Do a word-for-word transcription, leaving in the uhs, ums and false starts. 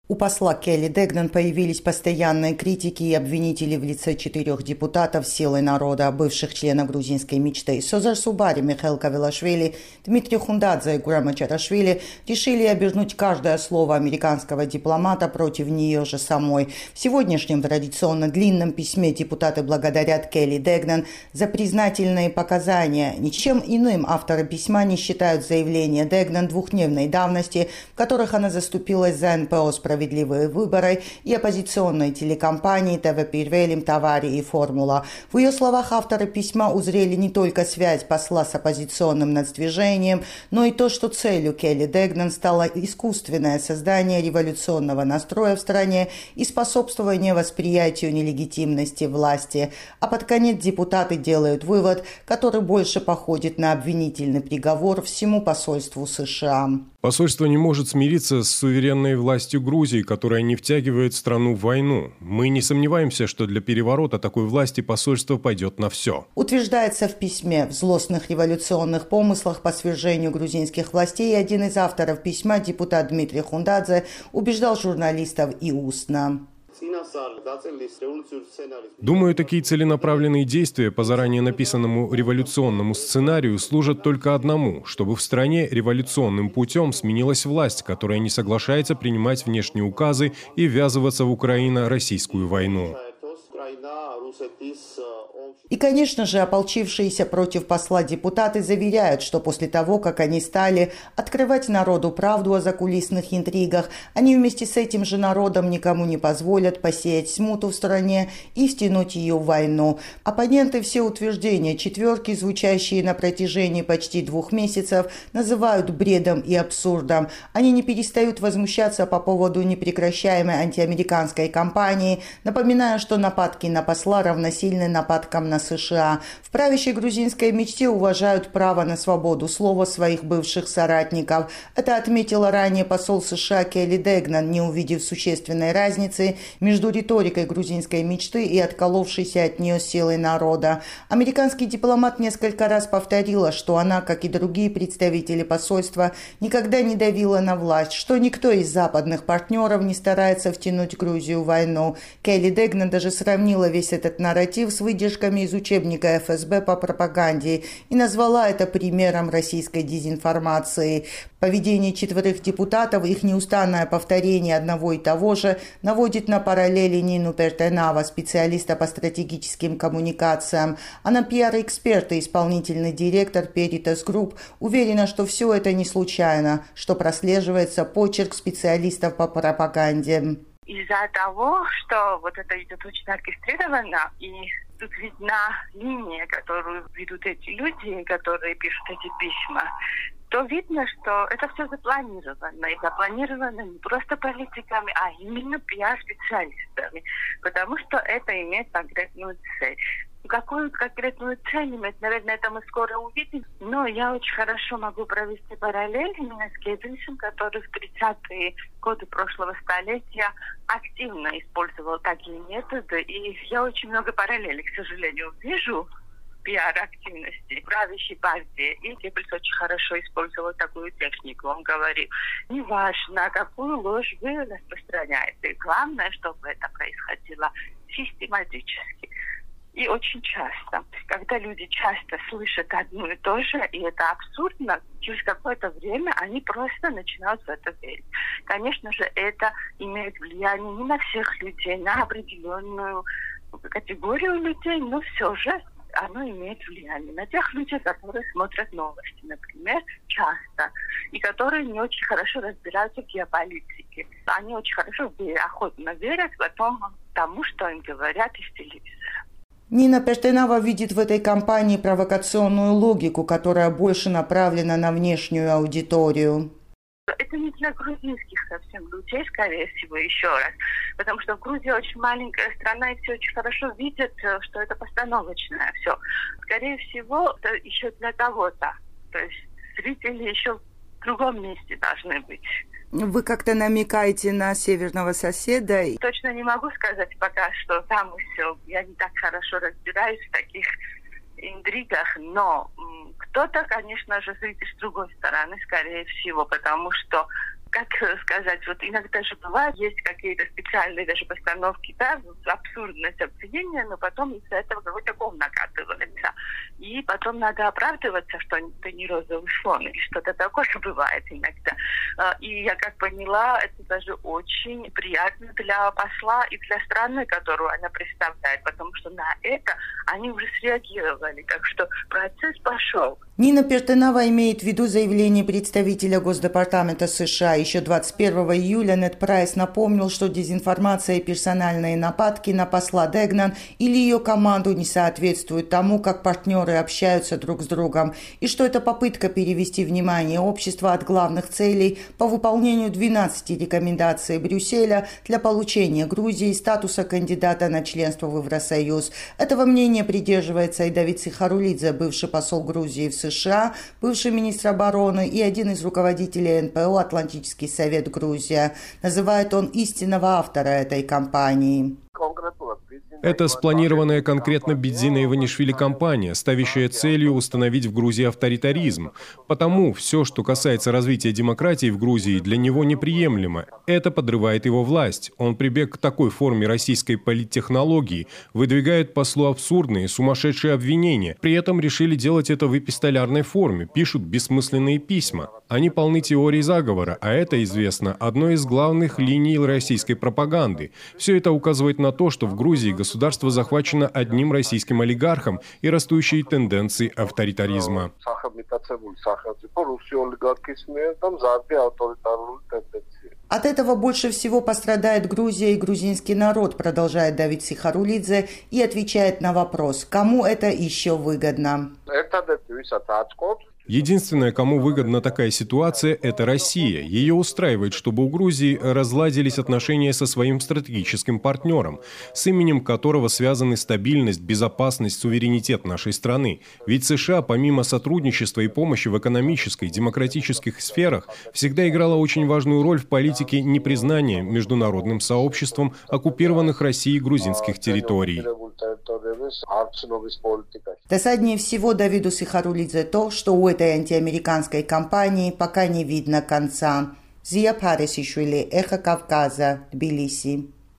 У посла Келли Дэгнан появились постоянные критики и обвинители в лице четырех депутатов «Силы народа», бывших членов грузинской мечты. Созар Субари, Михаил Кавилашвили, Дмитрий Хундадзе и Гурам Чарашвили решили обернуть каждое слово американского дипломата против нее же самой. В сегодняшнем традиционно длинном письме депутаты благодарят Келли Дэгнан за признательные показания. Ничем иным авторы письма не считают заявления Дэгнан двухдневной давности, в которых она заступилась за эн пэ о «Справедливые выборы» и оппозиционной телекомпании тэ вэ Пирвелим, Тавари и Формула. В ее словах авторы письма узрели не только связь посла с оппозиционным нацдвижением, но и то, что целью Келли Дэгнан стало искусственное создание революционного настроя в стране и способствование восприятию нелегитимности власти. А под конец депутаты делают вывод, который больше походит на обвинительный приговор всему посольству США. Посольство не может смириться с суверенной властью Грузии, которая не втягивает страну в войну. Мы не сомневаемся, что для переворота такой власти посольство пойдет на все. Утверждается в письме. В злостных революционных помыслах по свержению грузинских властей один из авторов письма, депутат Дмитрий Хундадзе, убеждал журналистов и устно. Думаю, такие целенаправленные действия по заранее написанному революционному сценарию служат только одному, чтобы в стране революционным путем сменилась власть, которая не соглашается принимать внешние указы и ввязываться в Украино-российскую войну. И, конечно же, ополчившиеся против посла депутаты заверяют, что после того, как они стали открывать народу правду о закулисных интригах, они вместе с этим же народом никому не позволят посеять смуту в стране и втянуть ее в войну. Оппоненты все утверждения четверки, звучащие на протяжении почти двух месяцев, называют бредом и абсурдом. Они не перестают возмущаться по поводу непрекращаемой антиамериканской кампании, напоминая, что нападки на посла равносильны нападкам на США. В правящей грузинской мечте уважают право на свободу слова своих бывших соратников. Это отметила ранее посол США Келли Дэгнан, не увидев существенной разницы между риторикой грузинской мечты и отколовшейся от нее силой народа. Американский дипломат несколько раз повторила, что она, как и другие представители посольства, никогда не давила на власть, что никто из западных партнеров не старается втянуть Грузию в войну. Келли Дэгнан даже сравнила весь этот нарратив с выдержками из учебника эф эс бэ по пропаганде и назвала это примером российской дезинформации. Поведение четверых депутатов, их неустанное повторение одного и того же, наводит на параллели Нину Пертенава, специалиста по стратегическим коммуникациям. Она пиар-эксперт и исполнительный директор Peritas Group, уверена, что все это не случайно, что прослеживается почерк специалистов по пропаганде. Из-за того, что вот это идет очень оркестрированно, и тут видна линия, которую ведут эти люди, которые пишут эти письма, то видно, что это все запланировано. И запланировано не просто политиками, а именно пиар-специалистами. Потому что это имеет конкретную цель. Какую конкретную цель имеет, наверное, это мы скоро увидим. Но я очень хорошо могу провести параллель именно с Геббельсом, который в тридцатые годы прошлого столетия активно использовал такие методы. И я очень много параллелей, к сожалению, вижу пиар-активности правящей партии. И Геббельс очень хорошо использовал такую технику. Он говорил, неважно, какую ложь вы распространяете, главное, чтобы это происходило систематически. И очень часто, когда люди часто слышат одно и то же, и это абсурдно, через какое-то время они просто начинают в это верить. Конечно же, это имеет влияние не на всех людей, на определенную категорию людей, но все же оно имеет влияние на тех людей, которые смотрят новости, например, часто, и которые не очень хорошо разбираются в геополитике. Они очень хорошо, охотно верят в том, тому, что им говорят из телевизора. Нина Пертенава видит в этой кампании провокационную логику, которая больше направлена на внешнюю аудиторию. Это не для грузинских совсем людей, скорее всего, еще раз. Потому что в Грузии очень маленькая страна, и все очень хорошо видят, что это постановочное все. Скорее всего, это еще для кого-то. То есть зрители еще в другом месте должны быть. Вы как-то намекаете на северного соседа? Точно не могу сказать пока, что там все. Я не так хорошо разбираюсь в таких интригах, но кто-то, конечно же, зритель с другой стороны, скорее всего, потому что как сказать, вот иногда же бывает, есть какие-то специальные даже постановки, да, абсурдность обвинения, но потом из-за этого какой-то ком накатывается. И потом надо оправдываться, что это не розовый слон, или что-то такое бывает иногда. И я как поняла, это даже очень приятно для посла и для страны, которую она представляет, потому что на это они уже среагировали, так что процесс пошел. Нина Пертенава имеет в виду заявление представителя Госдепартамента США. Еще двадцать первого июля Нед Прайс напомнил, что дезинформация и персональные нападки на посла Дегнан или ее команду не соответствуют тому, как партнеры общаются друг с другом, и что это попытка перевести внимание общества от главных целей по выполнению двенадцати рекомендаций Брюсселя для получения Грузии статуса кандидата на членство в Евросоюз. Этого мнения придерживается и Давид Сихарулидзе, бывший посол Грузии в США, бывший министр обороны и один из руководителей эн пэ о «Атлантический совет Грузия». Называет он истинного автора этой кампании. Это спланированная конкретно Бедзина Иванишвили кампания, ставящая целью установить в Грузии авторитаризм. Потому все, что касается развития демократии в Грузии, для него неприемлемо. Это подрывает его власть. Он прибег к такой форме российской политтехнологии, выдвигает послу абсурдные, сумасшедшие обвинения. При этом решили делать это в эпистолярной форме, пишут бессмысленные письма. Они полны теорий заговора, а это, известно, одной из главных линий российской пропаганды. Все это указывает на то, что в Грузии государство захвачено одним российским олигархом и растущей тенденцией авторитаризма. От этого больше всего пострадает Грузия и грузинский народ, продолжает Давид Сихарулидзе и отвечает на вопрос, кому это еще выгодно. Единственное, кому выгодна такая ситуация, это Россия. Ее устраивает, чтобы у Грузии разладились отношения со своим стратегическим партнером, с именем которого связаны стабильность, безопасность, суверенитет нашей страны. Ведь США, помимо сотрудничества и помощи в экономической, демократических сферах, всегда играла очень важную роль в политике непризнания международным сообществом оккупированных Россией грузинских территорий. Досаднее всего Давиду Сихарулидзе то, что у этой антиамериканской кампании пока не видно конца. Зия Парисишвили, Эхо Кавказа, Тбилиси.